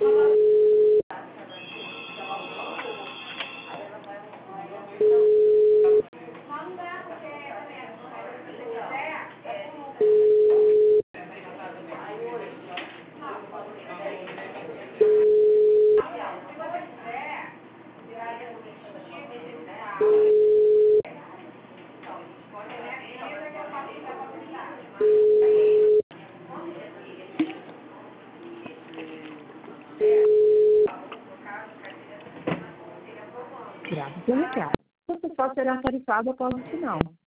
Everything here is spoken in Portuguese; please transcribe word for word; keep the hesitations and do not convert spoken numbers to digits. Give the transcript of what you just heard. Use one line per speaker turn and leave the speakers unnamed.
Grave seu recado. Essa só será tarifada após o sinal.